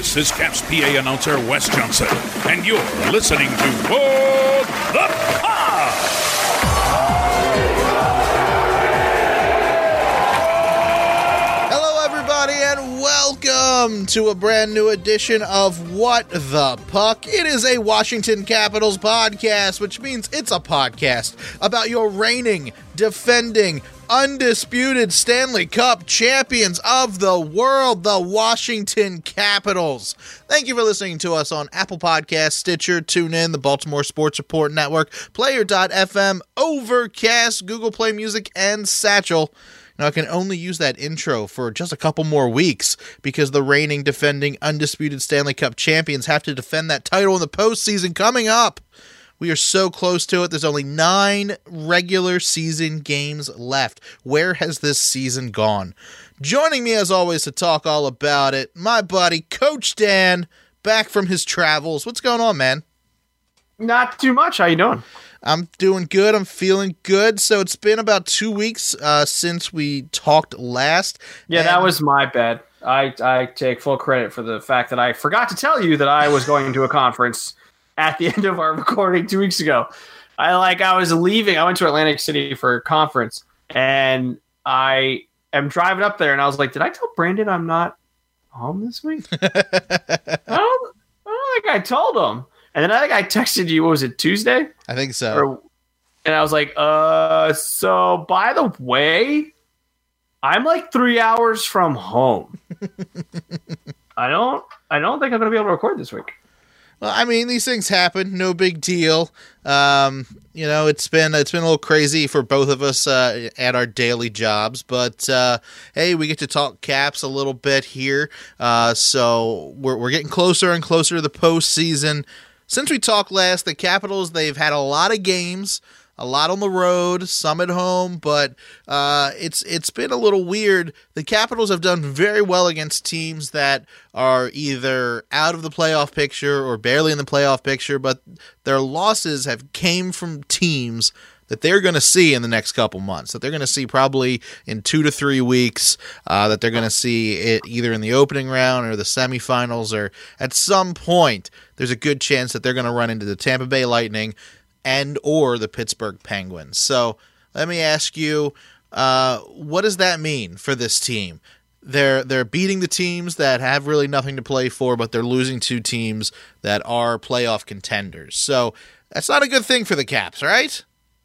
This is Caps PA announcer Wes Johnson, and you're listening to What the Pod! Hello, everybody, and welcome to a brand new edition of What the Puck. It is a Washington Capitals podcast, which means it's a podcast about your reigning, defending, undisputed Stanley Cup champions of the world, the Washington Capitals. Thank you for listening to us on Apple Podcasts, Stitcher, TuneIn, the Baltimore Sports Report Network, Player.fm, Overcast, Google Play Music, and Satchel. Now, I can only use that intro for just a couple more weeks because the reigning, defending, undisputed Stanley Cup champions have to defend that title in the postseason coming up. We are so close to it. There's only 9 regular season games left. Where has this season gone? Joining me, as always, to talk all about it, my buddy, Coach Dan, back from his travels. What's going on, man? Not too much. How you doing? I'm doing good. I'm feeling good. So it's been about 2 weeks since we talked last. Yeah, that was my bad. I take full credit for the fact that I forgot to tell you that I was going to a conference at the end of our recording 2 weeks ago. I was leaving. I went to Atlantic City for a conference, and I am driving up there, and I was like, did I tell Brandon I'm not home this week? I don't think I told him. And then I think I texted you, what was it, Tuesday? I think so. And I was like, so by the way, I'm like 3 hours from home. I don't think I'm going to be able to record this week. Well, I mean, these things happen. No big deal. It's been a little crazy for both of us at our daily jobs, but hey, we get to talk Caps a little bit here. So we're getting closer and closer to the postseason. Since we talked last, the Capitals, they've had a lot of games, a lot on the road, some at home, but it's been a little weird. The Capitals have done very well against teams that are either out of the playoff picture or barely in the playoff picture, but their losses have came from teams that they're going to see in the next couple months, that they're going to see probably in 2 to 3 weeks, that they're going to see it either in the opening round or the semifinals, or at some point there's a good chance that they're going to run into the Tampa Bay Lightning and or the Pittsburgh Penguins. So let me ask you, what does that mean for this team? They're beating the teams that have really nothing to play for, but they're losing to teams that are playoff contenders. So that's not a good thing for the Caps, right?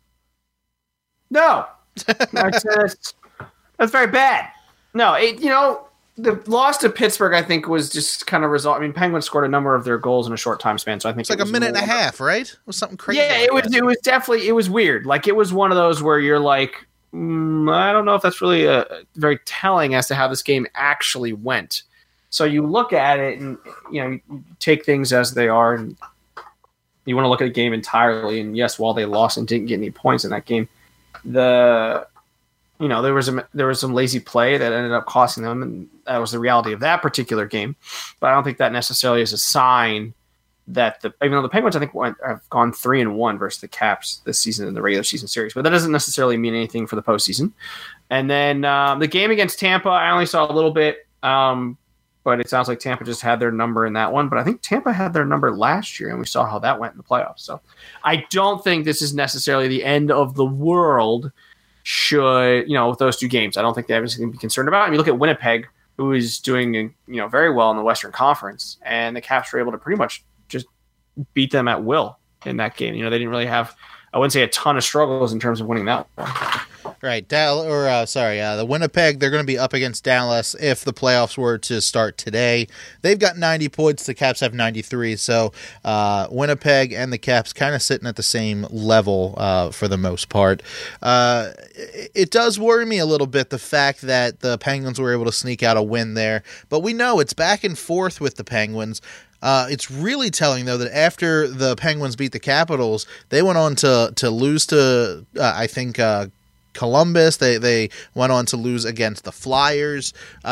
No, that's very bad. No, the loss to Pittsburgh, I think, was just kind of result. I mean, Penguins scored a number of their goals in a short time span, so I think it's like a minute and a half, right? It was something crazy. Yeah, it was definitely weird. Like, it was one of those where you're like, I don't know if that's really very telling as to how this game actually went. So you look at it and you take things as they are, and you want to look at the game entirely. And yes, while they lost and didn't get any points in that game, there was some lazy play that ended up costing them, and that was the reality of that particular game. But I don't think that necessarily is a sign that even though the Penguins, I think, have gone 3-1 versus the Caps this season in the regular season series, but that doesn't necessarily mean anything for the postseason. And then the game against Tampa, I only saw a little bit, but it sounds like Tampa just had their number in that one. But I think Tampa had their number last year, and we saw how that went in the playoffs. So I don't think this is necessarily the end of the world. With those 2 games, I don't think they have anything to be concerned about. I mean, look at Winnipeg, who is doing very well in the Western Conference, and the Caps were able to pretty much just beat them at will in that game. They didn't really have, I wouldn't say, a ton of struggles in terms of winning that one. Right, the Winnipeg, they're going to be up against Dallas if the playoffs were to start today. They've got 90 points, the Caps have 93, so Winnipeg and the Caps kind of sitting at the same level for the most part. It does worry me a little bit, the fact that the Penguins were able to sneak out a win there, but we know it's back and forth with the Penguins. It's really telling, though, that after the Penguins beat the Capitals, they went on to lose to, Columbus. They went on to lose against the Flyers. They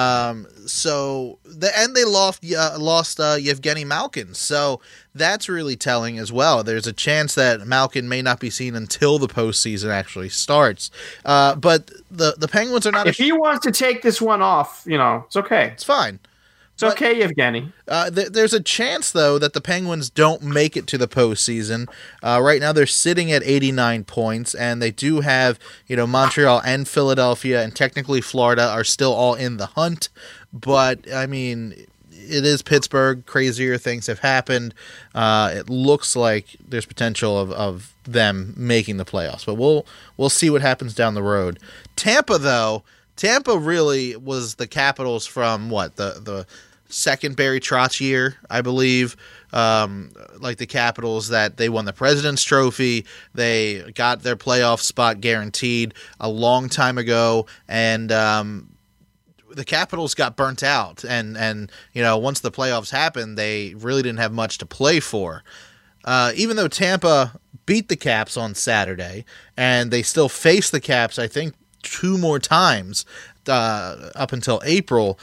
lost Yevgeny Malkin. So that's really telling as well. There's a chance that Malkin may not be seen until the postseason actually starts. But the Penguins are not. If he wants to take this one off, it's okay. It's fine. It's okay, Evgeny. There's a chance, though, that the Penguins don't make it to the postseason. Right now, they're sitting at 89 points, and they do have, Montreal and Philadelphia, and technically Florida are still all in the hunt. But, I mean, it is Pittsburgh. Crazier things have happened. It looks like there's potential of them making the playoffs, but we'll see what happens down the road. Tampa, though, really was the Capitals from the second Barry Trotz year, I believe. Like the Capitals, that they won the President's Trophy. They got their playoff spot guaranteed a long time ago, and the Capitals got burnt out. And once the playoffs happened, they really didn't have much to play for. Even though Tampa beat the Caps on Saturday, and they still face the Caps, I think, 2 more times up until April.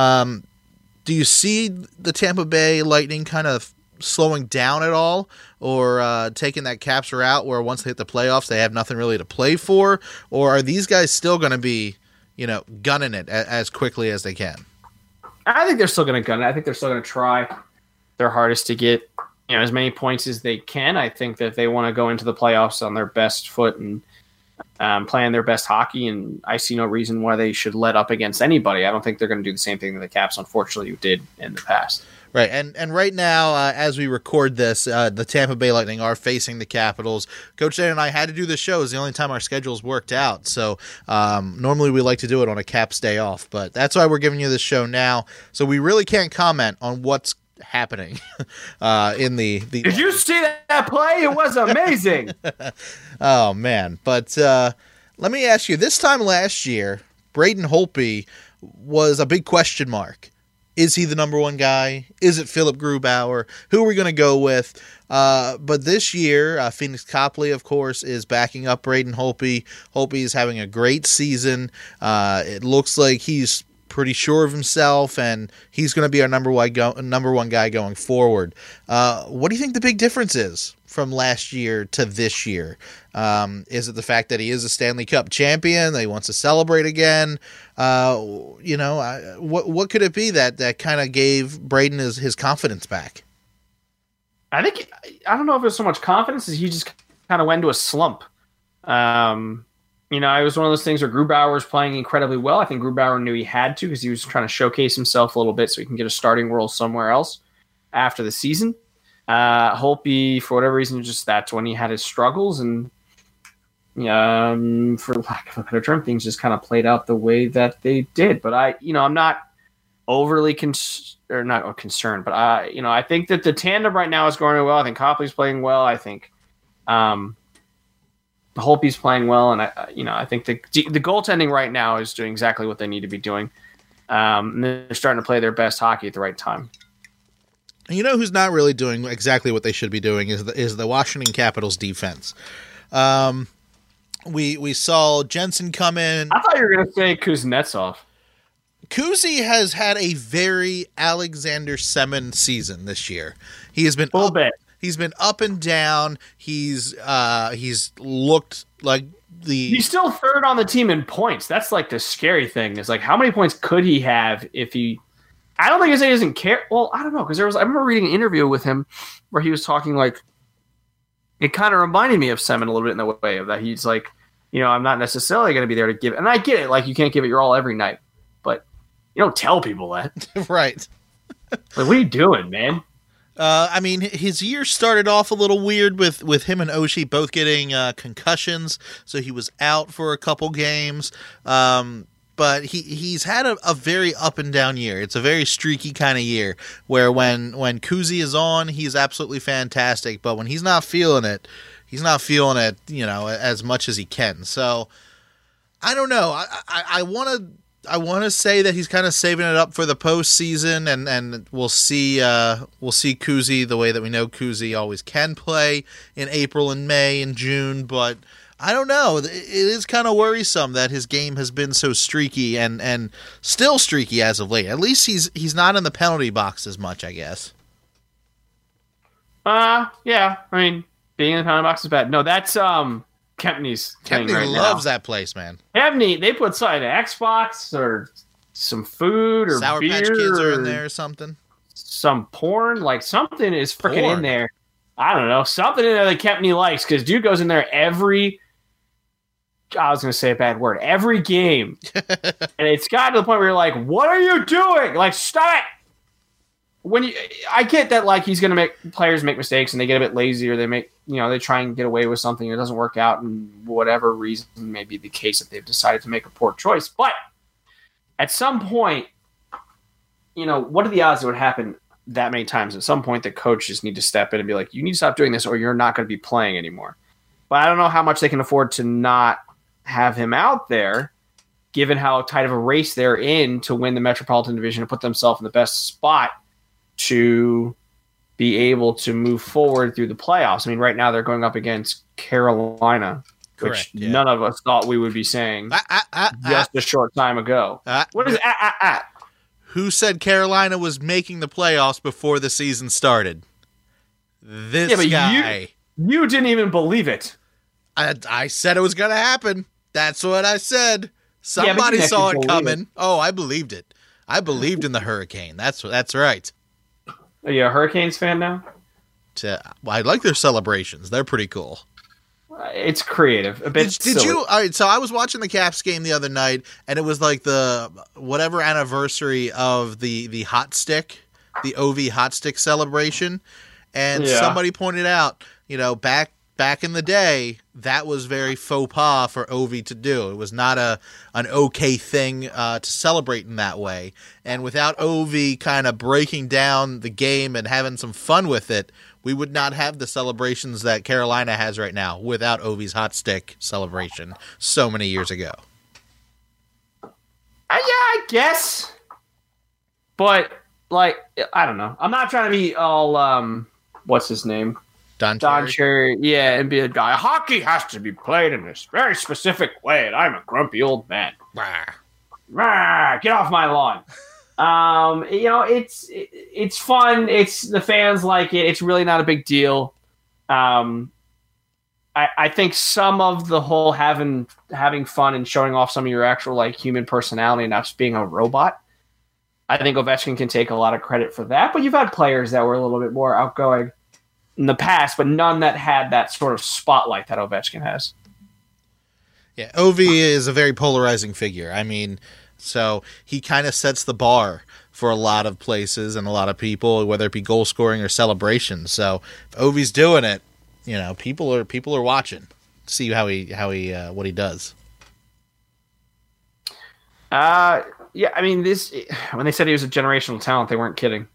Do you see the Tampa Bay Lightning kind of slowing down at all, or taking that Caps route where once they hit the playoffs they have nothing really to play for? Or are these guys still going to be, gunning it as quickly as they can? I think they're still going to gun it. I think they're still going to try their hardest to get as many points as they can. I think that they want to go into the playoffs on their best foot and playing their best hockey, and I see no reason why they should let up against anybody. I don't think they're going to do the same thing that the Caps, unfortunately, did in the past. Right, and right now, as we record this, the Tampa Bay Lightning are facing the Capitals. Coach Dan and I had to do this show. It's the only time our schedules worked out, so normally we like to do it on a Caps day off, but that's why we're giving you this show now, so we really can't comment on what's happening in the Did you see that play? It was amazing. Oh man, but let me ask you, this time last year Braden Holtby was a big question mark. Is he the number one guy? Is it Philip Grubauer? Who are we going to go with? But this year, Phoenix Copley, of course, is backing up Braden Holtby. Holtby is having a great season. It looks like he's pretty sure of himself, and he's going to be our number one guy going forward. What do you think the big difference is from last year to this year? Is it the fact that he is a Stanley Cup champion, that he wants to celebrate again? What could it be that kind of gave Braden his confidence back? I don't know if it's so much confidence as he just kind of went into a slump. It was one of those things where Grubauer was playing incredibly well. I think Grubauer knew he had to because he was trying to showcase himself a little bit so he can get a starting role somewhere else after the season. Holtby, for whatever reason, that's when he had his struggles, and for lack of a better term, things just kind of played out the way that they did. But I'm not overly not concerned, but I think that the tandem right now is going well. I think Copley's playing well. I think Holtby's playing well, and I think the goaltending right now is doing exactly what they need to be doing. And they're starting to play their best hockey at the right time. You know who's not really doing exactly what they should be doing is the Washington Capitals defense. We saw Jensen come in. I thought you were going to say Kuznetsov. Kuzi has had a very Alexander Semin season this year. He has been He's been up and down. He's looked like He's still third on the team in points. That's like the scary thing. Is like how many points could he have if he? I don't think he doesn't care. Well, I don't know because I remember reading an interview with him where he was talking like it kind of reminded me of Semin a little bit in the way of that he's like, I'm not necessarily going to be there to give it, and I get it. Like you can't give it your all every night, but you don't tell people that, right? Like, what are you doing, man? His year started off a little weird with him and Oshie both getting concussions, so he was out for a couple games. But he's had a very up and down year. It's a very streaky kind of year where when Kuzi is on, he's absolutely fantastic. But when he's not feeling it, as much as he can. So I don't know. I want to say that he's kind of saving it up for the postseason, and we'll see Kuzi the way that we know Kuzi always can play in April and May and June, but I don't know. It is kind of worrisome that his game has been so streaky and still streaky as of late. At least he's not in the penalty box as much, I guess. Yeah. I mean, being in the penalty box is bad. No, that's Kempney's thing right now. Kempney loves that place, man. Kempney, they put something in Xbox or some food or Sour beer Patch Kids are in or there or something. some porn. Like something is freaking Porn. in there. I don't know. Something in there that Kempney likes because dude goes in there every. I was going to say a bad word. Every game, and it's gotten to the point where you're like, "What are you doing? Like, stop it!" I get that, like he's going to make players make mistakes and they get a bit lazy or they try and get away with something and it doesn't work out, and whatever reason may be the case that they've decided to make a poor choice. But at some point, what are the odds it would happen that many times? At some point, the coach just need to step in and be like, "You need to stop doing this, or you're not going to be playing anymore." But I don't know how much they can afford to not have him out there, given how tight of a race they're in to win the Metropolitan Division and put themselves in the best spot to be able to move forward through the playoffs. I mean, right now they're going up against Carolina, Correct, which yeah. none of us thought we would be saying just a short time ago. What is Who said Carolina was making the playoffs before the season started? This guy. You didn't even believe it. I said it was going to happen. That's what I said. Somebody you saw actually it believe coming. Oh, I believed it. I believed in the Hurricane. That's right. Are you a Hurricanes fan now? I like their celebrations. They're pretty cool. It's creative. A bit Did silly. you? All right, so I was watching the Caps game the other night, and it was like the whatever anniversary of the hot stick, the OV hot stick celebration, and somebody pointed out, back in the day, that was very faux pas for OV to do. It was not an okay thing to celebrate in that way. And without OV kind of breaking down the game and having some fun with it, we would not have the celebrations that Carolina has right now without OV's hot stick celebration so many years ago. Yeah, I guess. But, I don't know. I'm not trying to be all, what's his name? Don Cherry, yeah, and be a guy. Hockey has to be played in this very specific way, and I'm a grumpy old man. Rah, get off my lawn. It's fun. It's the fans like it. It's really not a big deal. I think some of the whole having fun and showing off some of your actual human personality and not just being a robot. I think Ovechkin can take a lot of credit for that. But you've had players that were a little bit more outgoing in the past, but none that had that sort of spotlight that Ovechkin has. Yeah, OV is a very polarizing figure. I mean, so he kind of sets the bar for a lot of places and a lot of people, whether it be goal scoring or celebration. So if Ovi's doing it, people are watching, see how he what he does. Yeah, I mean, when they said he was a generational talent, they weren't kidding.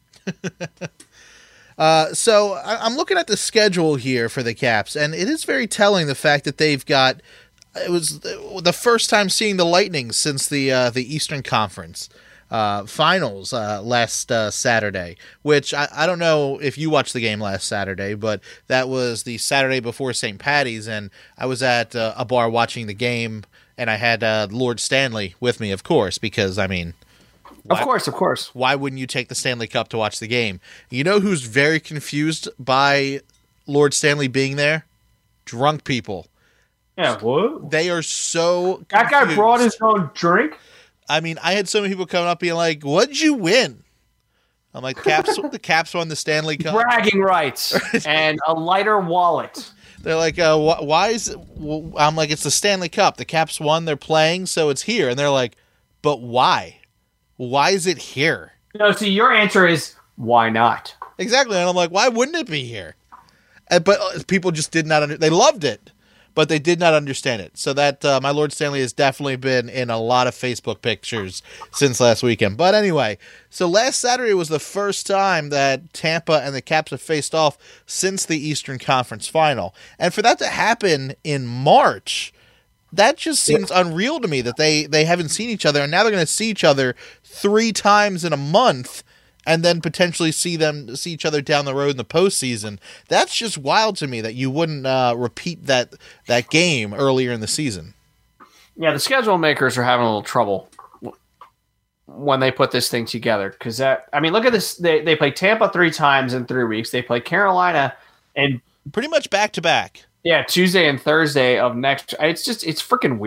So I'm looking at the schedule here for the Caps, and it is very telling the fact that they've got. It was the first time seeing the Lightning since the Eastern Conference finals last Saturday. Which I don't know if you watched the game last Saturday, but that was the Saturday before St. Patty's, and I was at a bar watching the game, and I had Lord Stanley with me, of course, because I mean. Of course. Why wouldn't you take the Stanley Cup to watch the game? You know who's very confused by Lord Stanley being there? Drunk people. Yeah, what? They are so confused. That guy brought his own drink? I mean, I had so many people coming up being like, what'd you win? I'm like, the Caps won the Stanley Cup. Bragging rights and a lighter wallet. They're like, why is it? I'm like, it's the Stanley Cup. The Caps won, they're playing, so it's here. And they're like, but why? Why is it here? No, see, your answer is, why not? Exactly. And I'm like, why wouldn't it be here? But people just did not they loved it, but they did not understand it. So that my Lord Stanley has definitely been in a lot of Facebook pictures since last weekend. But anyway, so last Saturday was the first time that Tampa and the Caps have faced off since the Eastern Conference Final. And for that to happen in March, that just seems unreal to me that they haven't seen each other, and now they're going to see each other 3 times in a month and then potentially see each other down the road in the postseason. That's just wild to me that you wouldn't repeat that game earlier in the season. Yeah, the schedule makers are having a little trouble when they put this thing together. Because look at this. They play Tampa 3 times in 3 weeks. They play Carolina and pretty much back to back. Yeah, Tuesday and Thursday of next. It's freaking weird.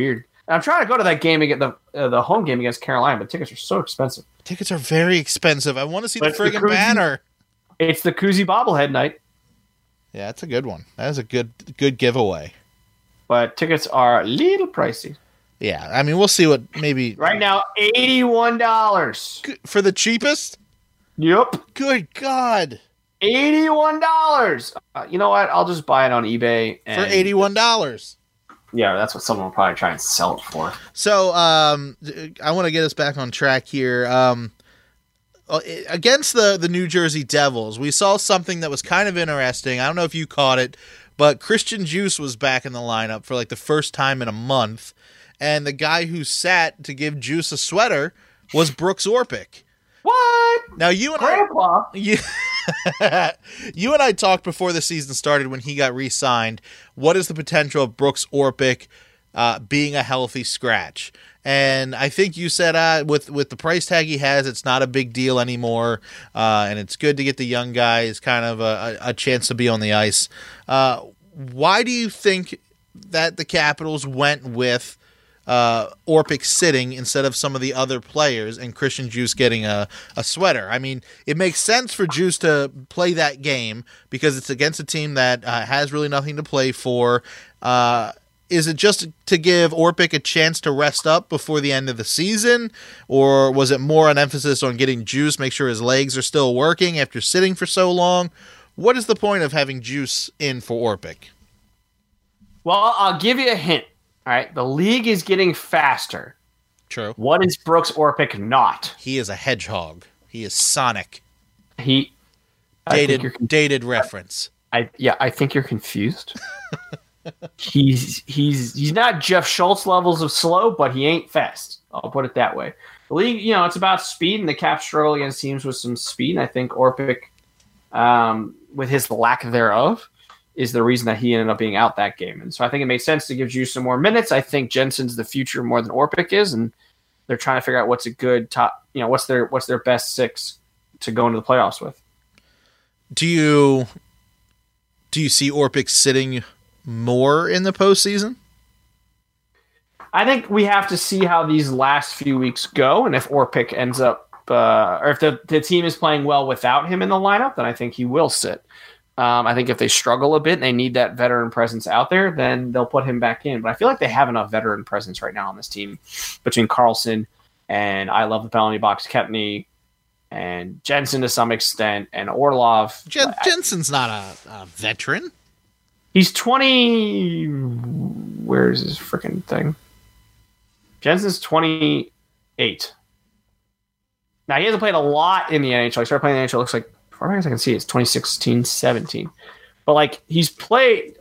I'm trying to go to that game and get the home game against Carolina, but tickets are so expensive. Tickets are very expensive. I want to see the But it's the friggin' banner. It's the Koozie bobblehead night, Yeah, that's a good one. That is a good giveaway. but tickets are a little pricey. Yeah, I mean, we'll see what maybe Right now, $81. for the cheapest. Yep, Good God, $81. You know what? I'll just buy it on eBay for $81. Yeah, that's what someone will probably try and sell it for. So, I want to get us back on track here. Against the New Jersey Devils, we saw something that was kind of interesting. I don't know if you caught it, but Christian Juice was back in the lineup for like the first time in a month, and the guy who sat to give Juice a sweater was Brooks Orpik. What? Now you and Grandpa? you and I talked before the season started when he got re-signed. What is the potential of Brooks Orpik being a healthy scratch? And I think you said with the price tag he has, it's not a big deal anymore, and it's good to get the young guys kind of a chance to be on the ice. Why do you think that the Capitals went with Orpik sitting instead of some of the other players and Christian Juice getting a sweater? I mean, it makes sense for Juice to play that game because it's against a team that has really nothing to play for. Is it just to give Orpik a chance to rest up before the end of the season? Or was it more an emphasis on getting Juice, make sure his legs are still working after sitting for so long? What is the point of having Juice in for Orpik? Well, I'll give you a hint. All right, the league is getting faster. True. What is Brooks Orpik not? He is a hedgehog. He is Sonic. I think you're Dated reference. I think you're confused. he's not Jeff Schultz levels of slow, but he ain't fast. I'll put it that way. The league, it's about speed, and the Caps struggle against teams with some speed. And I think Orpik, with his lack thereof, is the reason that he ended up being out that game. And so I think it makes sense to give Juice some more minutes. I think Jensen's the future more than Orpik is, and they're trying to figure out what's a good top. What's their best six to go into the playoffs with. Do you see Orpik sitting more in the postseason? I think we have to see how these last few weeks go, and if Orpik ends up, or if the team is playing well without him in the lineup, then I think he will sit. I think if they struggle a bit and they need that veteran presence out there, then they'll put him back in. But I feel like they have enough veteran presence right now on this team between Carlson and I love the penalty box, Kepney, and Jensen to some extent, and Orlov. Jensen's not a veteran. He's 20. Where's his freaking thing? Jensen's 28. Now, he hasn't played a lot in the NHL. He started playing in the NHL, looks like, as far as I can see, it's 2016, 17. But, he's played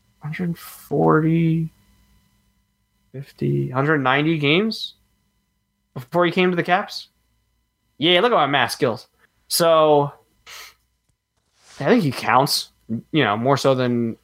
140, 50, 190 games before he came to the Caps. Yeah, look at my math skills. So, I think he counts, more so than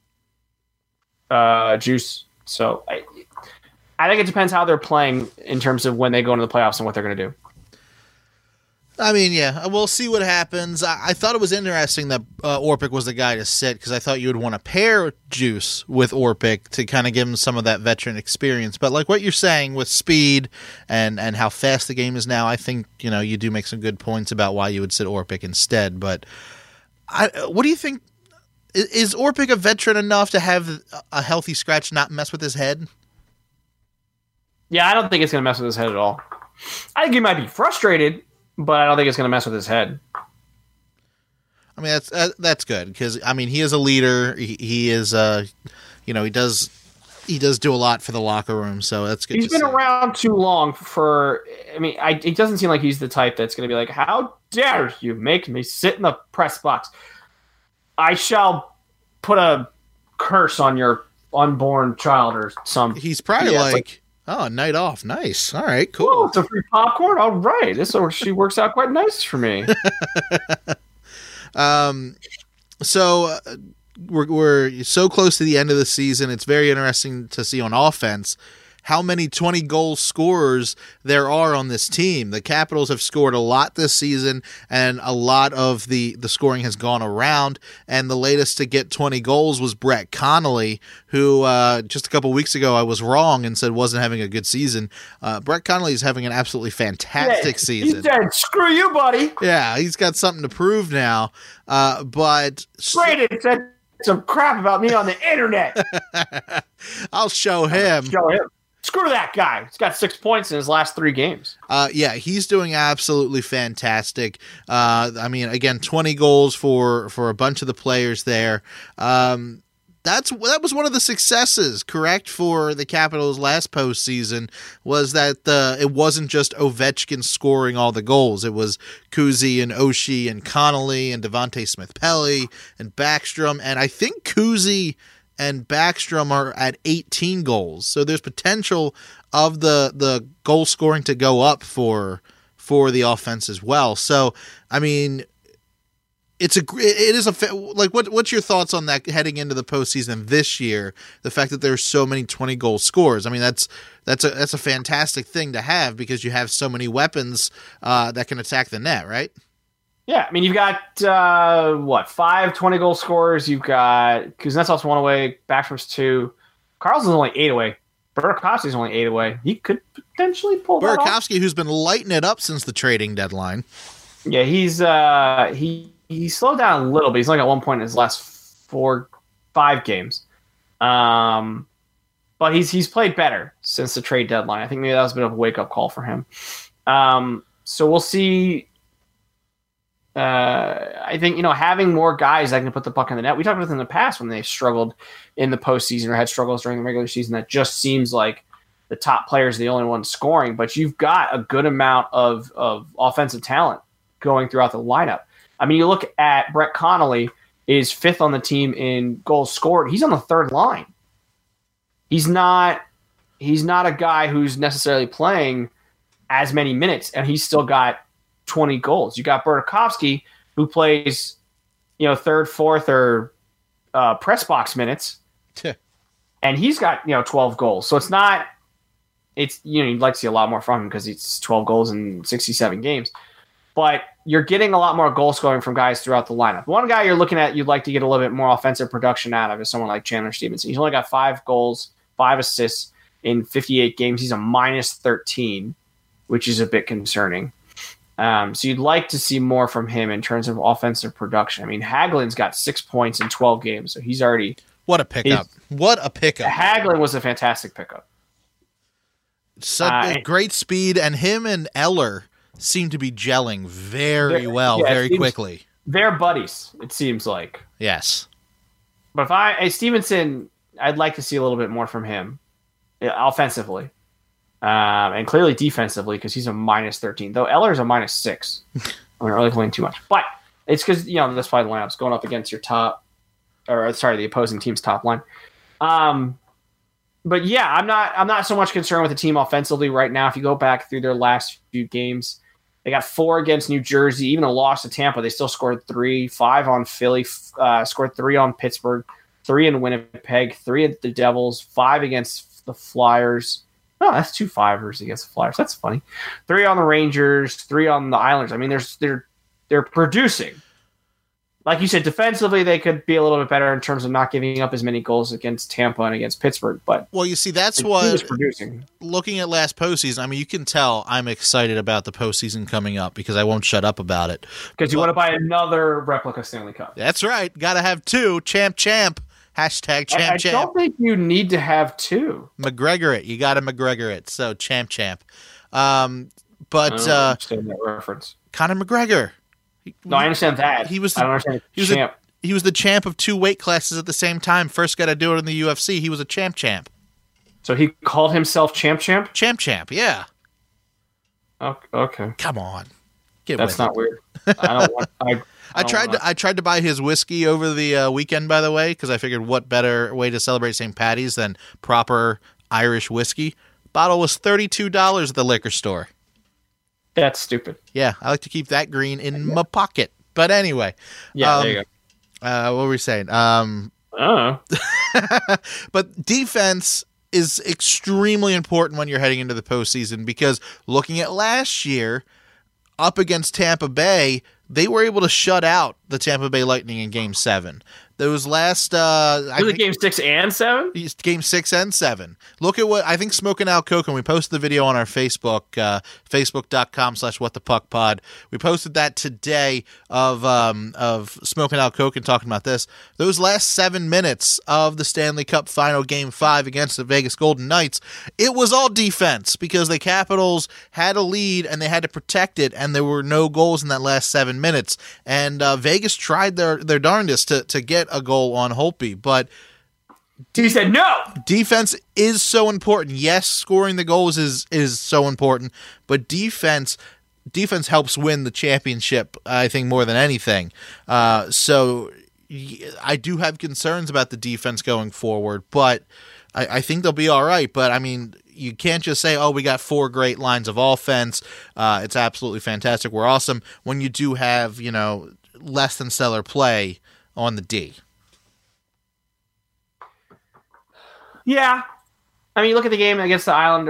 Juice. So, I think it depends how they're playing in terms of when they go into the playoffs and what they're going to do. I mean, yeah, we'll see what happens. I thought it was interesting that Orpik was the guy to sit because I thought you would want to pair Juice with Orpik to kind of give him some of that veteran experience. But like what you're saying with speed and how fast the game is now, I think, you do make some good points about why you would sit Orpik instead. But what do you think? Is Orpik a veteran enough to have a healthy scratch not mess with his head? Yeah, I don't think it's going to mess with his head at all. I think he might be frustrated, but I don't think it's going to mess with his head. I mean, that's good because he is a leader. He is he does do a lot for the locker room, so that's good. He's been around too long it doesn't seem like he's the type that's going to be like, how dare you make me sit in the press box? I shall put a curse on your unborn child or some. He's probably oh, night off. Nice. All right, cool. Oh, it's a free popcorn. All right. She works out quite nice for me. So we're so close to the end of the season. It's very interesting to see on offense how many 20-goal scorers there are on this team. The Capitals have scored a lot this season, and a lot of the scoring has gone around, and the latest to get 20 goals was Brett Connolly, who just a couple weeks ago I was wrong and said wasn't having a good season. Brett Connolly is having an absolutely fantastic season. He said, "Screw you, buddy." Yeah, he's got something to prove now. But Brandon said some crap about me on the internet. I'll show him. Screw that guy. He's got 6 points in his last 3 games. Yeah, he's doing absolutely fantastic. I mean, again, 20 goals for a bunch of the players there. That was one of the successes, correct, for the Capitals last postseason, was that it wasn't just Ovechkin scoring all the goals. It was Kuzi and Oshie and Connolly and Devontae Smith-Pelly and Backstrom, and I think Kuzi and Backstrom are at 18 goals. So there's potential of the goal scoring to go up for the offense as well. So, I mean, what's your thoughts on that heading into the postseason this year? The fact that there's so many 20-goal scores. I mean, that's a fantastic thing to have because you have so many weapons that can attack the net, right? Yeah, I mean, you've got 5 20-goal scorers. You've got Kuznetsov's 1 away, Backstrom's 2, Carlson's only 8 away. Burakovsky's only 8 away. He could potentially pull that off. Burakovsky, who's been lighting it up since the trading deadline. Yeah, he slowed down a little bit. He's only got 1 point in his last 5 games. But he's played better since the trade deadline. I think maybe that was a bit of a wake-up call for him. So we'll see. I think, having more guys that can put the puck in the net. We talked about this in the past when they struggled in the postseason or had struggles during the regular season. That just seems like the top players are the only ones scoring. But you've got a good amount of offensive talent going throughout the lineup. I mean, you look at Brett Connolly is 5th on the team in goals scored. He's on the 3rd line. He's not a guy who's necessarily playing as many minutes, and he's still got 20 goals. You got Burakovsky, who plays, 3rd, 4th, or press box minutes, and he's got 12 goals. So you'd like to see a lot more from him because it's 12 goals in 67 games. But you're getting a lot more goal scoring from guys throughout the lineup. One guy you're looking at, you'd like to get a little bit more offensive production out of is someone like Chandler Stevenson. He's only got 5 goals, 5 assists in 58 games. He's a -13, which is a bit concerning. So you'd like to see more from him in terms of offensive production. I mean, Hagelin's got 6 points in 12 games, so he's already... What a pickup. Hagelin was a fantastic pickup. Such great speed, and him and Eller seem to be gelling very quickly. They're buddies, it seems like. Yes. But Stevenson, I'd like to see a little bit more from him offensively. And clearly defensively, because he's a -13. Though Eller's a -6. I'm not really playing too much. But it's because, that's why the lineup's going up against your the opposing team's top line. But yeah, I'm not so much concerned with the team offensively right now. If you go back through their last few games, they got 4 against New Jersey. Even a loss to Tampa, they still scored 3, 5 on Philly, scored 3 on Pittsburgh, 3 in Winnipeg, 3 at the Devils, 5 against the Flyers. Oh, that's 2 fivers against the Flyers. That's funny. 3 on the Rangers, 3 on the Islanders. I mean, they're producing. Like you said, defensively, they could be a little bit better in terms of not giving up as many goals against Tampa and against Pittsburgh. But you see, that's what producing. Looking at last postseason, I mean, you can tell I'm excited about the postseason coming up because I won't shut up about it. Because you want to buy another replica Stanley Cup. That's right. Got to have 2. Champ. Hashtag champ. I don't think you need to have 2. McGregor it. You got to McGregor it. So champ. But I don't understand that reference. Conor McGregor. No, I understand that. I don't understand champ. He was the champ of 2 weight classes at the same time. First guy to do it in the UFC. He was a champ. So he called himself champ? Champ, yeah. Okay. Come on. That's not weird. I don't want... I tried to buy his whiskey over the weekend, by the way, because I figured what better way to celebrate St. Paddy's than proper Irish whiskey. Bottle was $32 at the liquor store. That's stupid. Yeah, I like to keep that green in my pocket. But anyway. Yeah, there you go. What were we saying? I don't know. But defense is extremely important when you're heading into the postseason, because looking at last year up against Tampa Bay, they were able to shut out the Tampa Bay Lightning in Game 7. Those last... Game 6 and 7? Game 6 and 7. Look at what... I think Smoking Al Coke, and we posted the video on our Facebook, facebook.com/whatthepuckpod. We posted that today of Smoking Al Coke and talking about this. Those last 7 minutes of the Stanley Cup Final Game 5 against the Vegas Golden Knights, it was all defense, because the Capitals had a lead and they had to protect it, and there were no goals in that last 7 minutes. And Vegas tried their darndest to get a goal on Holtby, but he said no. Defense is so important. Yes, scoring the goals is so important, but defense helps win the championship, I think, more than anything. So I do have concerns about the defense going forward, but I think they'll be all right. But I mean, you can't just say, oh, we got 4 great lines of offense. It's absolutely fantastic. We're awesome, when you do have, less than stellar play on the D. Yeah. I mean, you look at the game against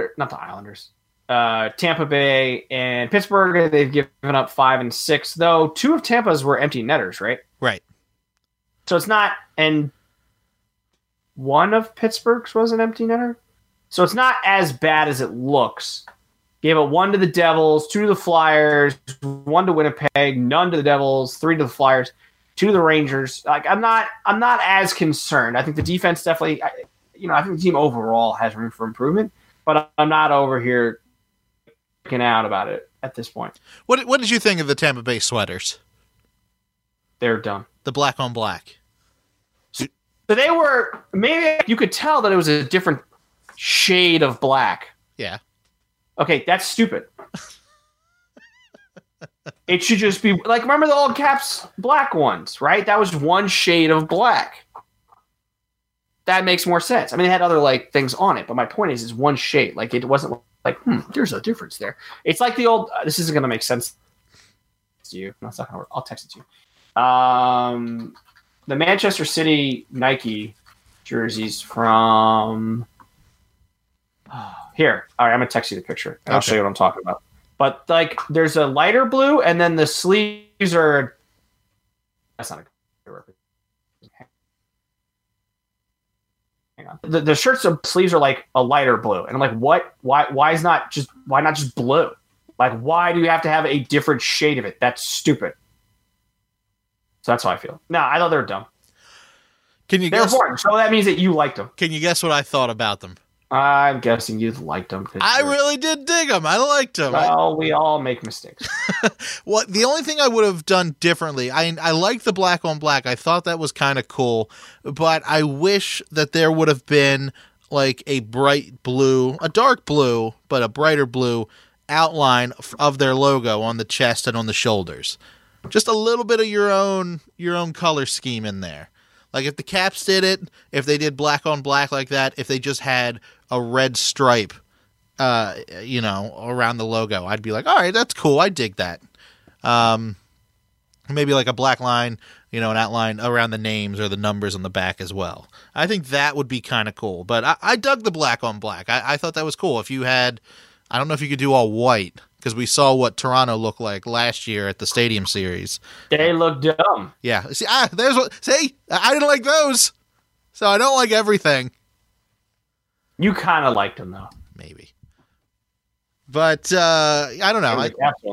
Tampa Bay and Pittsburgh, they've given up 5 and 6, though 2 of Tampa's were empty netters, right? Right. So it's not, and 1 of Pittsburgh's was an empty netter. So it's not as bad as it looks. Gave up 1 to the Devils, 2 to the Flyers, 1 to Winnipeg, none to the Devils, 3 to the Flyers, 2 to the Rangers. Like, I'm not as concerned. I think the defense definitely, I think the team overall has room for improvement, but I'm not over here freaking out about it at this point. What did you think of the Tampa Bay sweaters? They're dumb. The black on black. So they were, maybe you could tell that it was a different shade of black. Yeah. Okay, that's stupid. It should just be like, remember the old Caps black ones, right? That was 1 shade of black. That makes more sense. I mean, it had other things on it, but my point is 1 shade. Like, it wasn't like, there's a difference there. It's like the old. This isn't going to make sense to you. No, it's not going to. I'll text it to you. The Manchester City Nike jerseys from. Here. All right, I'm going to text you the picture. And I'll show you what I'm talking about. But, there's a lighter blue, and then the sleeves are... That's not a good representation. Hang on. The shirts sleeves are, a lighter blue. And I'm like, what? Why not just blue? Like, why do you have to have a different shade of it? That's stupid. So that's how I feel. No, I thought they were dumb. They're important, so that means that you liked them. Can you guess what I thought about them? I'm guessing you liked them. I really did dig them. I liked them. Well, we all make mistakes. Well, the only thing I would have done differently, I liked the black on black. I thought that was kind of cool, but I wish that there would have been a bright blue, a dark blue, but a brighter blue outline of their logo on the chest and on the shoulders. Just a little bit of your own color scheme in there. Like, if the Caps did it, if they did black on black like that, if they just had a red stripe, around the logo, I'd be like, all right, that's cool. I dig that. Maybe a black line, an outline around the names or the numbers on the back as well. I think that would be kind of cool. But I dug the black on black. I thought that was cool. If you had, I don't know if you could do all white, because we saw what Toronto looked like last year at the Stadium Series. They look dumb. Yeah. See, I didn't like those, so I don't like everything. You kind of liked them, though. Maybe. But I don't know.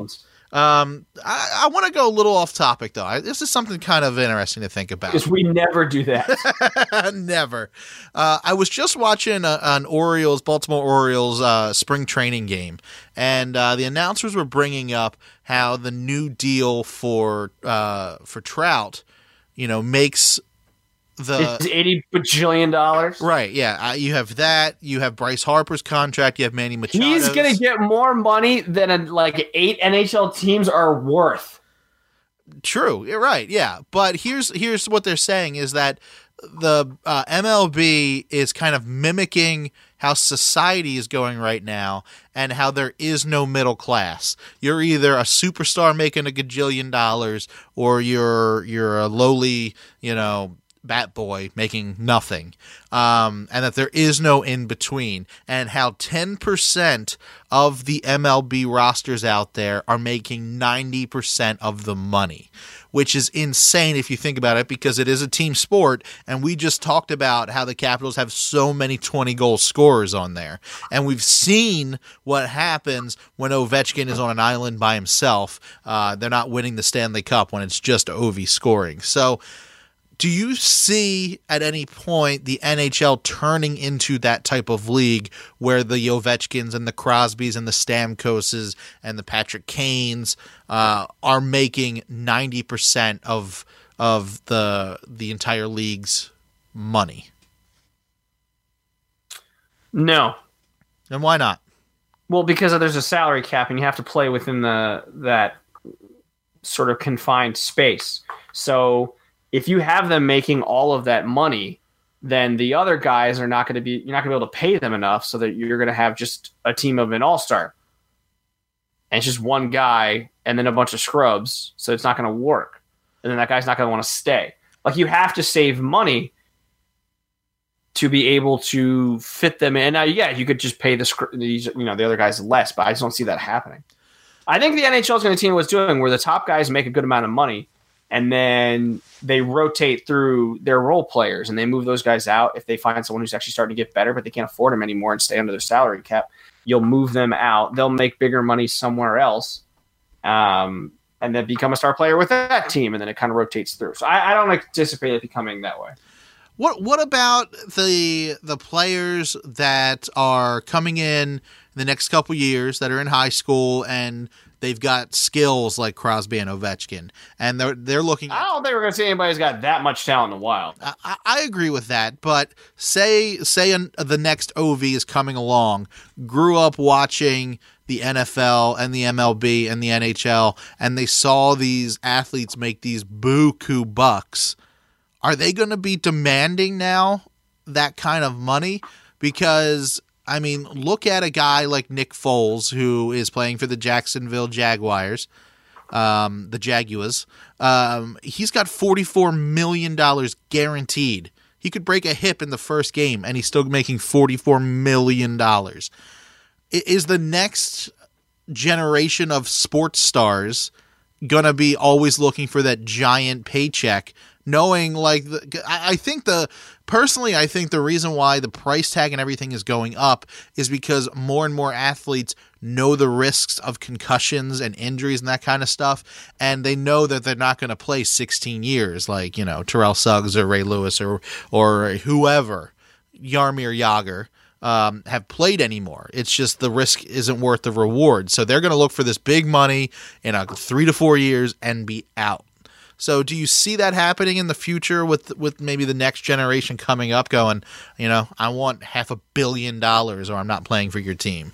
I want to go a little off topic, though. This is something kind of interesting to think about. Because we never do that. Never. I was just watching an Baltimore Orioles spring training game, and the announcers were bringing up how the new deal for Trout, makes it's $80 bajillion. Right, yeah. You have that. You have Bryce Harper's contract. You have Manny Machado's. He's going to get more money than 8 NHL teams are worth. True. You're right, yeah. But here's what they're saying is that the MLB is kind of mimicking how society is going right now and how there is no middle class. You're either a superstar making $1 gajillion or you're a lowly, bat boy making nothing, and that there is no in between, and how 10% of the MLB rosters out there are making 90% of the money, which is insane if you think about it, because it is a team sport, and we just talked about how the Capitals have so many 20-goal scorers on there, and we've seen what happens when Ovechkin is on an island by himself. They're not winning the Stanley Cup when it's just Ovi scoring. So do you see at any point the NHL turning into that type of league where the Ovechkins and the Crosbys and the Stamkoses and the Patrick Kanes are making 90% of the entire league's money? No. And why not? Well, because there's a salary cap and you have to play within that sort of confined space. So if you have them making all of that money, then the other guys are not going to be, you're not going to be able to pay them enough so that you're going to have just a team of an all-star. And it's just one guy and then a bunch of scrubs, so it's not going to work. And then that guy's not going to want to stay. Like, you have to save money to be able to fit them in. Now, yeah, you could just pay the other guys less, but I just don't see that happening. I think the NHL is going to continue what's doing, where the top guys make a good amount of money, and then they rotate through their role players and they move those guys out. If they find someone who's actually starting to get better, but they can't afford them anymore and stay under their salary cap, you'll move them out. They'll make bigger money somewhere else, and then become a star player with that team, and then it kind of rotates through. So I don't anticipate it becoming that way. What about the players that are coming in the next couple years that are in high school and they've got skills like Crosby and Ovechkin, and they're looking at, I don't think we're going to see anybody who's got that much talent in the Wild. I agree with that, but say the next Ovi is coming along, grew up watching the NFL and the MLB and the NHL, and they saw these athletes make these buku bucks. Are they going to be demanding now that kind of money? Because, I mean, look at a guy like Nick Foles, who is playing for the Jacksonville Jaguars, the Jaguars. He's got $44 million guaranteed. He could break a hip in the first game, and he's still making $44 million. Is the next generation of sports stars going to be always looking for that giant paycheck, knowing like I think the reason why the price tag and everything is going up is because more and more athletes know the risks of concussions and injuries and that kind of stuff, and they know that they're not going to play 16 years like, you know, Terrell Suggs or Ray Lewis or whoever, Jaromir Jagr, have played anymore. It's just the risk isn't worth the reward. So they're going to look for this big money in 3 to 4 years and be out. So do you see that happening in the future with maybe the next generation coming up going, you know, I want $500 million or I'm not playing for your team?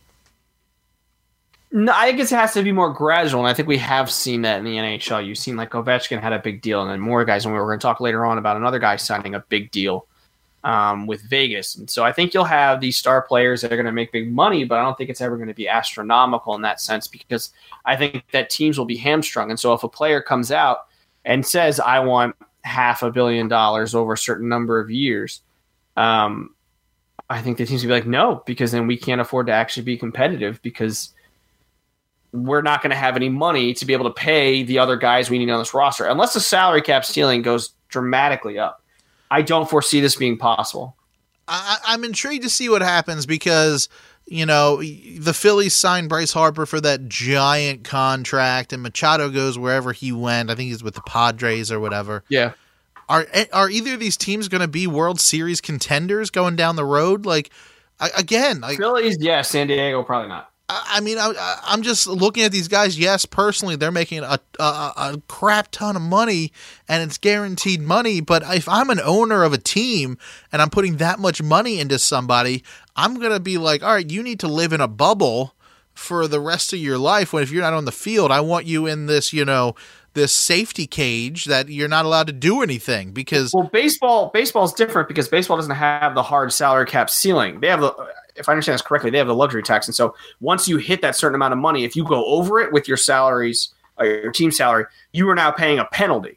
No, I think it has to be more gradual, and I think we have seen that in the NHL. You've seen like Ovechkin had a big deal, and then more guys, and we were going to talk later on about another guy signing a big deal with Vegas. And so I think you'll have these star players that are going to make big money, but I don't think it's ever going to be astronomical in that sense, because I think that teams will be hamstrung. And so if a player comes out and says, I want $500 million over a certain number of years, I think the teams will be like, no, because then we can't afford to actually be competitive, because we're not going to have any money to be able to pay the other guys we need on this roster. Unless the salary cap ceiling goes dramatically up, I don't foresee this being possible. I'm intrigued to see what happens because, you know, the Phillies signed Bryce Harper for that giant contract, and Machado goes wherever he went. I think he's with the Padres or whatever. Yeah. Are either of these teams going to be World Series contenders going down the road? Like, again, Phillies, yeah. San Diego, probably not. I mean, I'm just looking at these guys. Yes, personally, they're making a crap ton of money, and it's guaranteed money. But if I'm an owner of a team and I'm putting that much money into somebody, I'm going to be like, all right, you need to live in a bubble for the rest of your life. When if you're not on the field, I want you in this, you know, this safety cage that you're not allowed to do anything because. Well, baseball is different because baseball doesn't have the hard salary cap ceiling. They have if I understand this correctly, they have the luxury tax. And so once you hit that certain amount of money, if you go over it with your salaries or your team salary, you are now paying a penalty.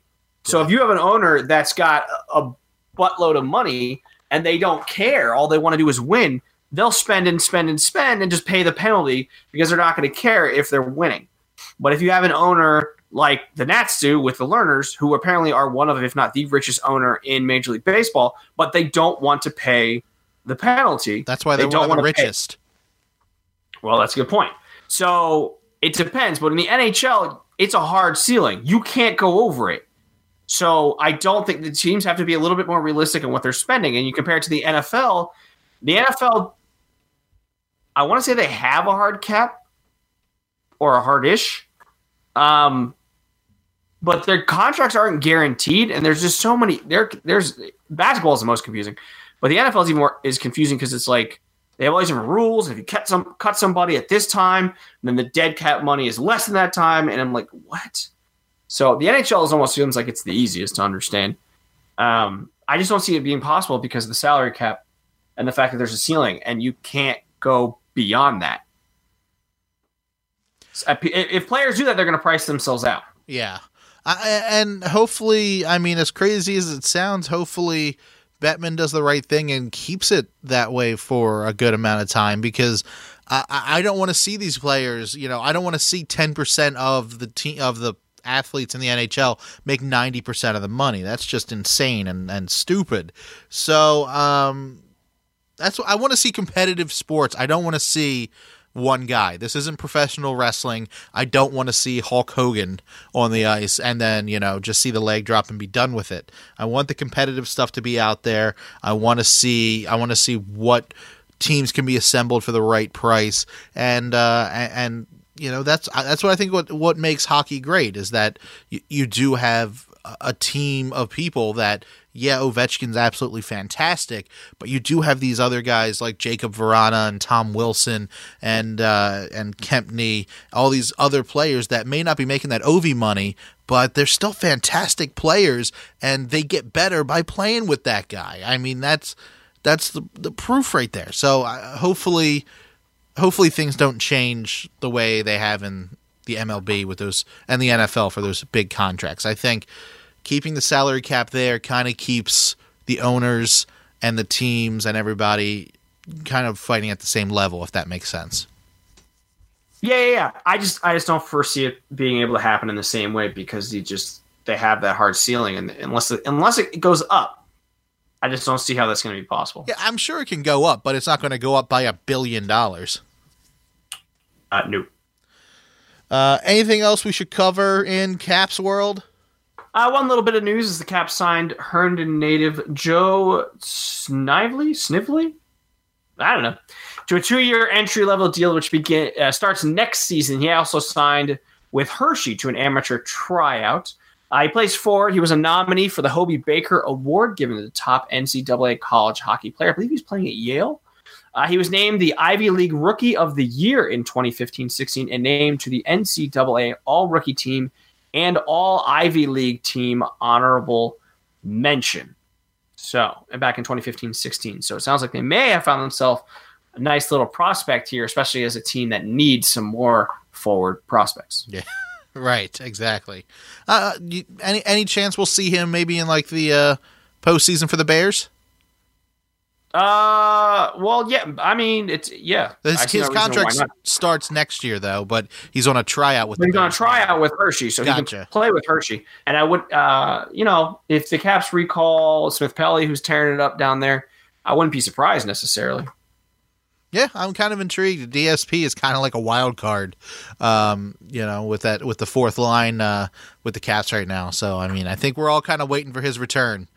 So if you have an owner that's got a buttload of money and they don't care, all they want to do is win, they'll spend and spend and spend and just pay the penalty because they're not going to care if they're winning. But if you have an owner like the Nats do with the Lerners, who apparently are one of, if not the richest owner in Major League Baseball, but they don't want to pay the penalty. That's why they're one of the richest. Well, that's a good point. So it depends. But in the NHL, it's a hard ceiling. You can't go over it. So I don't think the teams have to be a little bit more realistic in what they're spending. And you compare it to the NFL, I want to say they have a hard cap or a hard-ish. But their contracts aren't guaranteed, and there's just so many. There's basketball is the most confusing, but the NFL is even more confusing because it's like they have all these different rules. And if you cut somebody at this time, then the dead cap money is less than that time, and I'm like, what? So the NHL almost seems like it's the easiest to understand. I just don't see it being possible because of the salary cap and the fact that there's a ceiling, and you can't go beyond that. If players do that, they're going to price themselves out. Yeah. And hopefully, I mean, as crazy as it sounds, hopefully Bettman does the right thing and keeps it that way for a good amount of time, because I don't want to see these players, I don't want to see 10% of the team, of the athletes in the NHL make 90% of the money. That's just insane and stupid. So that's what I want to see. Competitive sports. I don't want to see one guy. This isn't professional wrestling. I don't want to see Hulk Hogan on the ice and then, just see the leg drop and be done with it. I want the competitive stuff to be out there. I want to see what teams can be assembled for the right price. And that's what I think what makes hockey great is that you do have a team of people that, Ovechkin's absolutely fantastic, but you do have these other guys like Jacob Vrana and Tom Wilson and Kempney, all these other players that may not be making that Ovi money, but they're still fantastic players, and they get better by playing with that guy. I mean, that's the proof right there. So hopefully things don't change the way they have in the MLB with those and the NFL for those big contracts. I think keeping the salary cap there kind of keeps the owners and the teams and everybody kind of fighting at the same level, if that makes sense. Yeah. I just don't foresee it being able to happen in the same way because they have that hard ceiling, and unless it goes up, I just don't see how that's going to be possible. Yeah, I'm sure it can go up, but it's not going to go up by $1 billion. No. Anything else we should cover in Caps world? One little bit of news is the Caps signed Herndon native Joe Snively? I don't know. To a 2-year entry-level deal, which starts next season. He also signed with Hershey to an amateur tryout. He plays forward. He was a nominee for the Hobie Baker Award, given to the top NCAA college hockey player. I believe he's playing at Yale. He was named the Ivy League Rookie of the Year in 2015-16 and named to the NCAA All-Rookie Team and All Ivy League Team Honorable Mention. And back in 2015-16. So it sounds like they may have found themselves a nice little prospect here, especially as a team that needs some more forward prospects. Yeah, right, exactly. Any chance we'll see him maybe in like the postseason for the Bears? Well, yeah. I mean, his contract starts next year though, but he's on a tryout with. He's on a tryout with Hershey, so gotcha. He can play with Hershey. And I would, if the Caps recall Smith Pelly, who's tearing it up down there, I wouldn't be surprised necessarily. Yeah, I'm kind of intrigued. DSP is kind of like a wild card, with the fourth line with the Caps right now. So I mean, I think we're all kind of waiting for his return.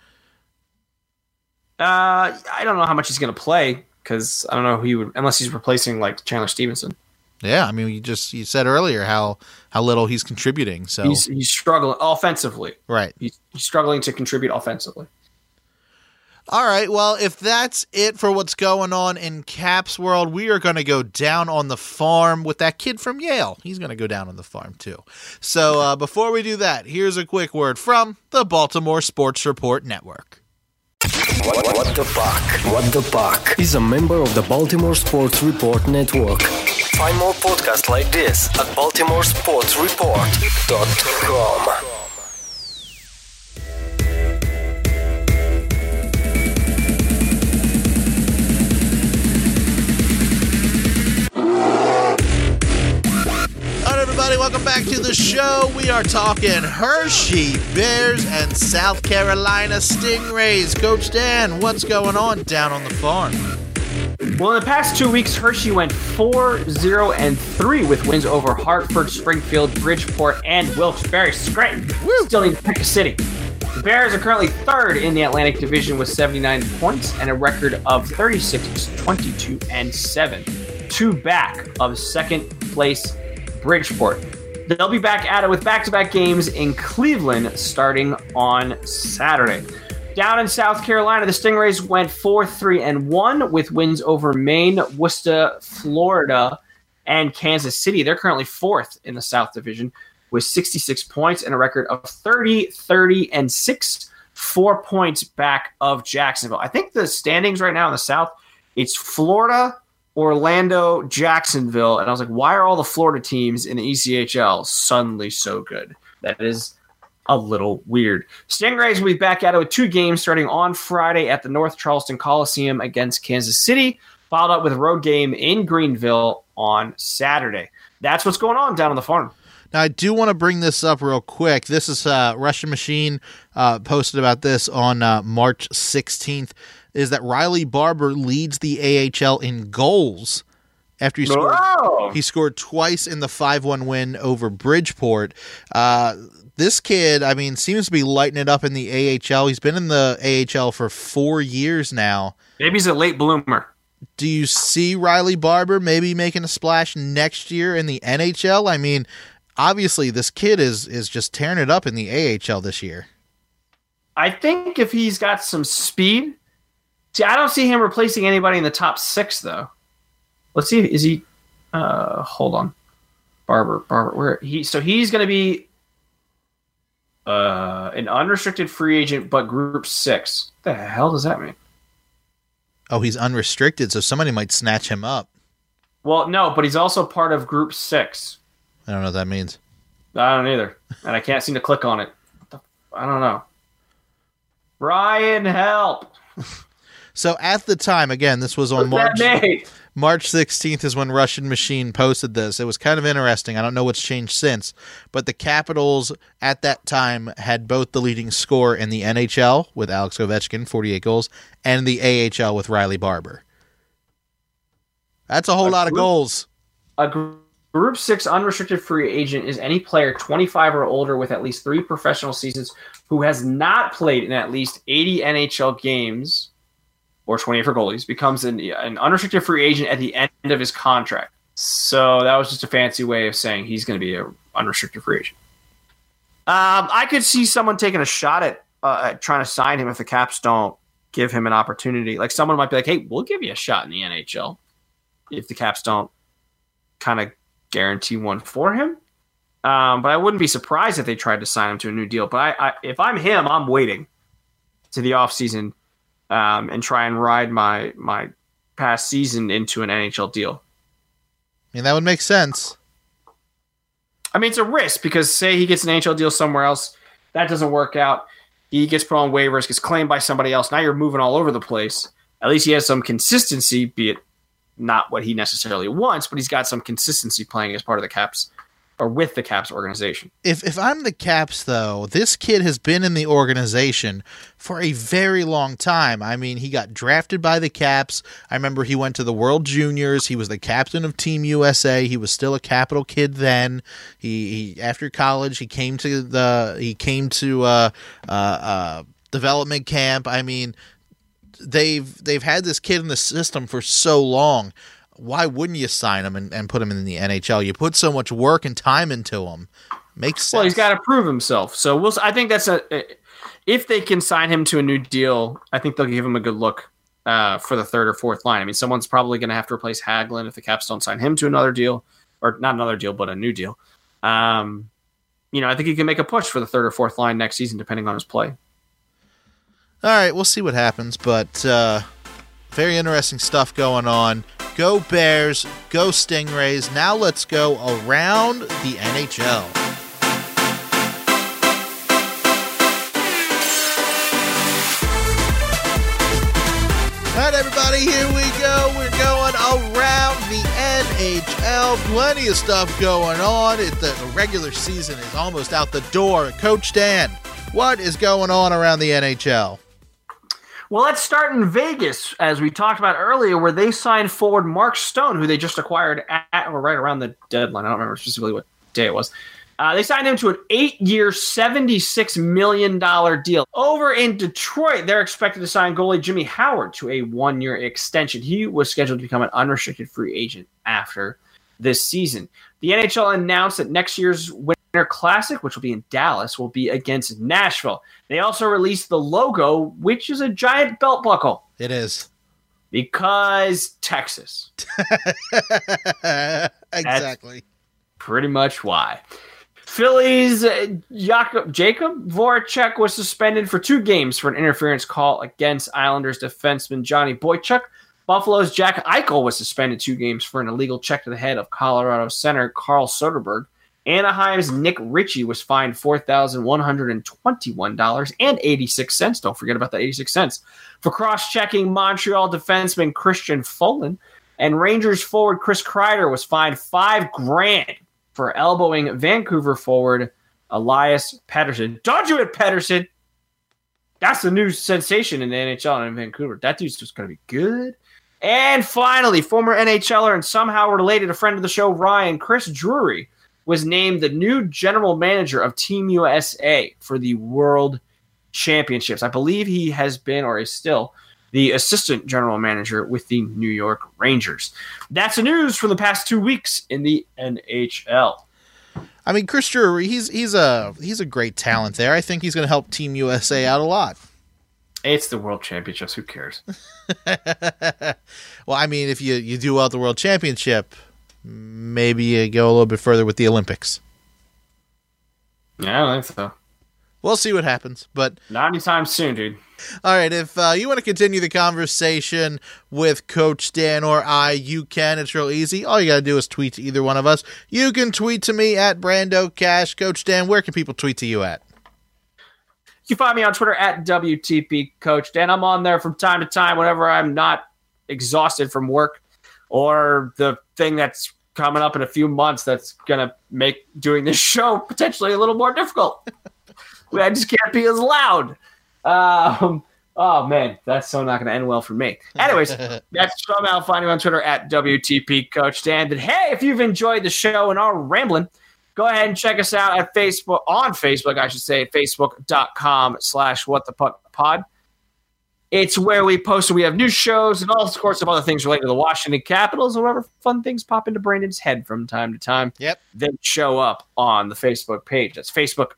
I don't know how much he's going to play because I don't know who he would, unless he's replacing like Chandler Stevenson. Yeah, I mean, you said earlier how little he's contributing. So he's struggling offensively. Right, he's struggling to contribute offensively. All right, well, if that's it for what's going on in Caps world, we are going to go down on the farm with that kid from Yale. He's going to go down on the farm too. So before we do that, here's a quick word from the Baltimore Sports Report Network. What the Puck? What the Puck is a member of the Baltimore Sports Report Network. Find more podcasts like this at baltimoresportsreport.com. back to the show. We are talking Hershey Bears and South Carolina Stingrays. Coach Dan, what's going on down on the farm? Well, in the past 2 weeks, Hershey went 4-0-3 with wins over Hartford, Springfield, Bridgeport, and Wilkes-Barre. Scranton still need to pick a city. The Bears are currently third in the Atlantic Division with 79 points and a record of 36-22-7. 2 back of second place Bridgeport. They'll be back at it with back-to-back games in Cleveland starting on Saturday. Down in South Carolina, the Stingrays went 4-3-1 with wins over Maine, Worcester, Florida, and Kansas City. They're currently fourth in the South Division with 66 points and a record of 30-30-6, 4 points back of Jacksonville. I think the standings right now in the South, it's Florida, Orlando, Jacksonville. And I was like, why are all the Florida teams in the ECHL suddenly so good? That is a little weird. Stingrays will be back at it with 2 games starting on Friday at the North Charleston Coliseum against Kansas City, followed up with a road game in Greenville on Saturday. That's what's going on down on the farm. Now, I do want to bring this up real quick. This is Russian Machine posted about this on March 16th, is that Riley Barber leads the AHL in goals after he scored twice in the 5-1 win over Bridgeport. This kid, I mean, seems to be lighting it up in the AHL. He's been in the AHL for 4 years now. Maybe he's a late bloomer. Do you see Riley Barber maybe making a splash next year in the NHL? I mean, obviously this kid is just tearing it up in the AHL this year. I think if he's got some speed. See, I don't see him replacing anybody in the top 6, though. Let's see. Is he? Hold on. Barber. Where he? So he's going to be an unrestricted free agent, but Group 6. What the hell does that mean? Oh, he's unrestricted, so somebody might snatch him up. Well, no, but he's also part of Group 6. I don't know what that means. I don't either, and I can't seem to click on it. I don't know. Ryan, help! So at the time, again, this was on March 16th is when Russian Machine posted this. It was kind of interesting. I don't know what's changed since, but the Capitals at that time had both the leading scorer in the NHL with Alex Ovechkin, 48 goals, and the AHL with Riley Barber. That's a whole lot of goals. A Group 6 unrestricted free agent is any player 25 or older with at least 3 professional seasons who has not played in at least 80 NHL games or 28 for goalies, becomes an unrestricted free agent at the end of his contract. So that was just a fancy way of saying he's going to be an unrestricted free agent. I could see someone taking a shot at trying to sign him if the Caps don't give him an opportunity. Like someone might be like, hey, we'll give you a shot in the NHL if the Caps don't kind of guarantee one for him. But I wouldn't be surprised if they tried to sign him to a new deal. But if I'm him, I'm waiting to the offseason and try and ride my past season into an NHL deal. I mean, that would make sense. I mean, it's a risk because say he gets an NHL deal somewhere else, that doesn't work out. He gets put on waivers, gets claimed by somebody else. Now you're moving all over the place. At least he has some consistency, be it not what he necessarily wants, but he's got some consistency playing as part of the Caps or with the Caps organization. If I'm the Caps, though, this kid has been in the organization for a very long time. I mean, he got drafted by the Caps. I remember he went to the World Juniors. He was the captain of Team USA. He was still a Capital kid then. He after college, he came to development camp. I mean, they've had this kid in the system for so long. Why wouldn't you sign him and put him in the NHL? You put so much work and time into him. Makes sense. Well, he's got to prove himself. So I think that's if they can sign him to a new deal, I think they'll give him a good look for the third or fourth line. I mean, someone's probably going to have to replace Hagelin if the Caps don't sign him to another deal, or not another deal, but a new deal. I think he can make a push for the third or fourth line next season, depending on his play. All right, we'll see what happens, but very interesting stuff going on. Go Bears, go Stingrays. Now let's go around the NHL. All right, everybody, here we go. We're going around the NHL. Plenty of stuff going on. The regular season is almost out the door. Coach Dan, what is going on around the NHL? Well, let's start in Vegas, as we talked about earlier, where they signed forward Mark Stone, who they just acquired or right around the deadline. I don't remember specifically what day it was. They signed him to an 8-year, $76 million deal. Over in Detroit, they're expected to sign goalie Jimmy Howard to a 1-year extension. He was scheduled to become an unrestricted free agent after this season. The NHL announced that next year's Winter Classic, which will be in Dallas, will be against Nashville. They also released the logo, which is a giant belt buckle. It is. Because Texas. Exactly. That's pretty much why. Phillies' Jacob Voracek was suspended for 2 games for an interference call against Islanders defenseman Johnny Boychuk. Buffalo's Jack Eichel was suspended 2 games for an illegal check to the head of Colorado center Carl Soderberg. Anaheim's Nick Ritchie was fined $4,121.86. Don't forget about that 86 cents for cross-checking Montreal defenseman Christian Folin. And Rangers forward Chris Kreider was fined $5,000 for elbowing Vancouver forward Elias Pettersson. Don't do it, Pettersson. That's the new sensation in the NHL and in Vancouver. That dude's just going to be good. And finally, former NHLer and somehow related a friend of the show, Ryan, Chris Drury, was named the new general manager of Team USA for the World Championships. I believe he has been or is still the assistant general manager with the New York Rangers. That's the news from the past 2 weeks in the NHL. I mean, Chris Drury, he's a great talent there. I think he's going to help Team USA out a lot. It's the World Championships. Who cares? Well, I mean, if you do well at the World Championship, maybe you go a little bit further with the Olympics. Yeah, I don't think so. We'll see what happens, but not anytime soon, dude. All right, if you want to continue the conversation with Coach Dan or I, you can. It's real easy. All you got to do is tweet to either one of us. You can tweet to me at Brando Cash. Coach Dan, where can people tweet to you at? You can find me on Twitter at WTP Coach Dan. I'm on there from time to time whenever I'm not exhausted from work or the thing that's coming up in a few months that's going to make doing this show potentially a little more difficult. I just can't be as loud. Oh, man, that's so not going to end well for me. Anyways, that's somehow find me on Twitter at WTP Coach Dan. But hey, if you've enjoyed the show and are rambling, go ahead and check us out at Facebook, on Facebook, I should say, facebook.com/whatthepuckpod. It's where we post, we have new shows and all sorts of other things related to the Washington Capitals and whatever fun things pop into Brandon's head from time to time. Yep. They show up on the Facebook page. That's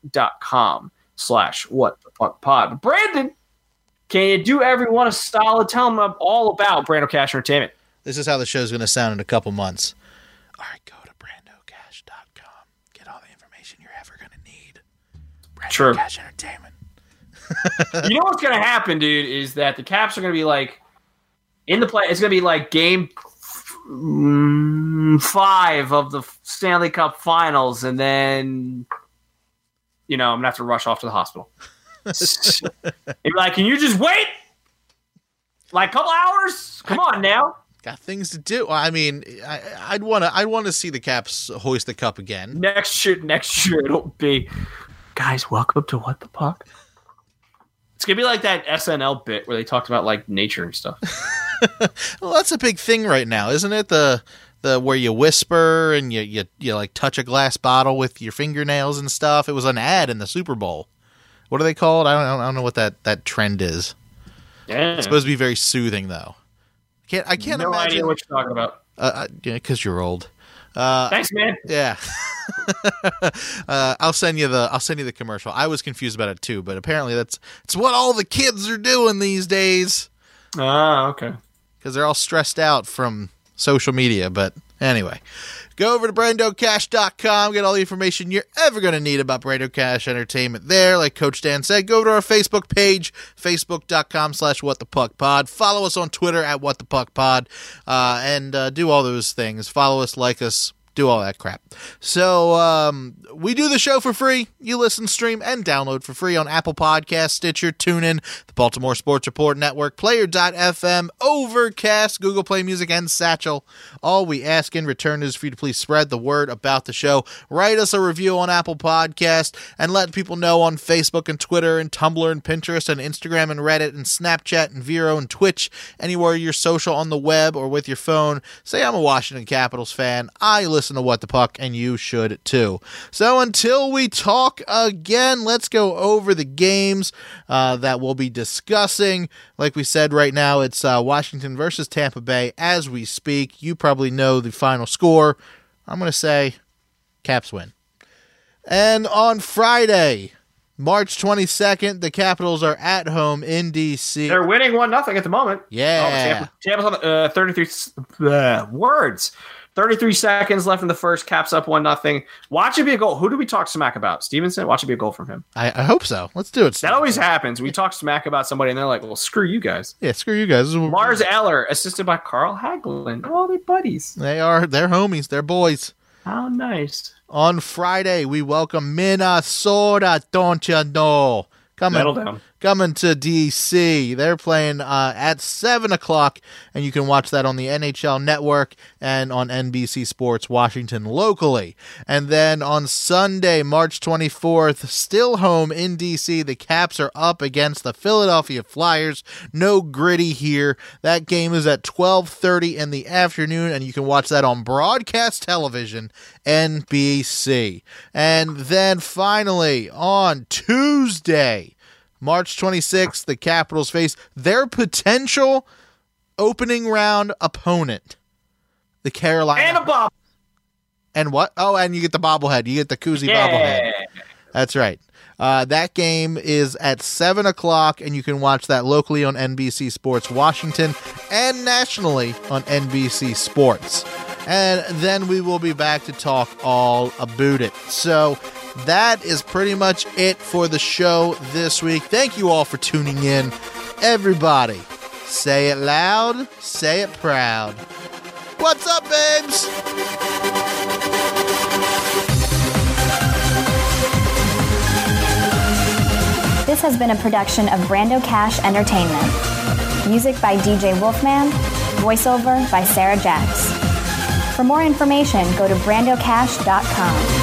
facebook.com/whatthepuckpod. But Brandon, can you do everyone a solid? Tell them all about Brando Cash Entertainment. This is how the show's going to sound in a couple months. All right, go to brandocash.com. Get all the information you're ever going to need. Brando Cash Entertainment. You know what's going to happen, dude, is that the Caps are going to be like in the play. It's going to be like game 5 of the Stanley Cup Finals, and then I'm going to have to rush off to the hospital. You're like, can you just wait? Like a couple hours? Come on now. Got things to do. I mean, I'd want to see the Caps hoist the cup again. Next year it'll be, guys, welcome to What the Puck. It's going to be like that SNL bit where they talked about like nature and stuff. Well, that's a big thing right now, isn't it? The where you whisper and you like touch a glass bottle with your fingernails and stuff. It was an ad in the Super Bowl. What are they called? I don't know what that trend is. Yeah. It's supposed to be very soothing though. I can't no imagine. idea what you're talking about. Because you're old. Thanks, man. Yeah. I'll send you the commercial. I was confused about it too, but apparently it's what all the kids are doing these days. Ah, okay. Because they're all stressed out from social media. But anyway, go over to brandocash.com. Get all the information you're ever going to need about Brando Cash Entertainment there. Like Coach Dan said, go to our Facebook page, facebook.com/whatthepuckpod. Follow us on Twitter at whatthepuckpod, and do all those things. Follow us, like us, do all that crap. So we do the show for free. You listen, stream, and download for free on Apple Podcasts, Stitcher, TuneIn, the Baltimore Sports Report Network, Player.fm, Overcast, Google Play Music, and Satchel. All we ask in return is for you to please spread the word about the show. Write us a review on Apple Podcasts, and let people know on Facebook and Twitter and Tumblr and Pinterest and Instagram and Reddit and Snapchat and Vero and Twitch, anywhere you're social on the web or with your phone. Say I'm a Washington Capitals fan. I listen to What the Puck, and you should too. So until we talk again, let's go over the games that we'll be discussing. Like we said, right now it's Washington versus Tampa Bay as we speak. You probably know the final score. I'm going to say Caps win. And on Friday, March 22nd, the Capitals are at home in D.C. They're winning 1-0 at the moment. Yeah. Tampa's on the 33 words. 33 seconds left in the first. Caps up 1-0. Watch it be a goal. Who do we talk smack about? Stevenson? Watch it be a goal from him. I hope so. Let's do it. That always happens. We talk smack about somebody, and they're like, well, screw you guys. Yeah, screw you guys. Lars Eller, assisted by Carl Hagelin. Oh, they're buddies. They're homies. They're boys. How nice. On Friday, we welcome Minnesota, don't you know? Settle down. Coming to D.C. They're playing at 7 o'clock, and you can watch that on the NHL Network and on NBC Sports Washington locally. And then on Sunday, March 24th, still home in D.C., the Caps are up against the Philadelphia Flyers. No Gritty here. That game is at 12:30 in the afternoon, and you can watch that on broadcast television, NBC. And then finally, on Tuesday, March 26th, the Capitals face their potential opening round opponent, the Carolina. And a bob. And what? Oh, and you get the bobblehead. You get the koozie bobblehead. That's right. That game is at 7 o'clock, and you can watch that locally on NBC Sports Washington and nationally on NBC Sports. And then we will be back to talk all about it. So that is pretty much it for the show this week. Thank you all for tuning in. Everybody, say it loud, say it proud. What's up, babes? This has been a production of Brando Cash Entertainment. Music by DJ Wolfman. Voiceover by Sarah Jax. For more information, go to brandocash.com.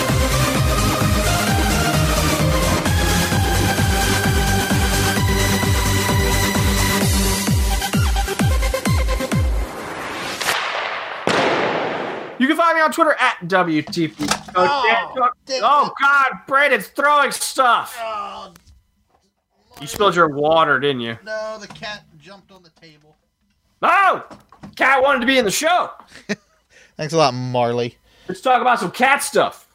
You can find me on Twitter at WTP. Oh, God, Brandon's throwing stuff. You spilled your water, didn't you? No, the cat jumped on the table. No! Cat wanted to be in the show. Thanks a lot, Marley. Let's talk about some cat stuff.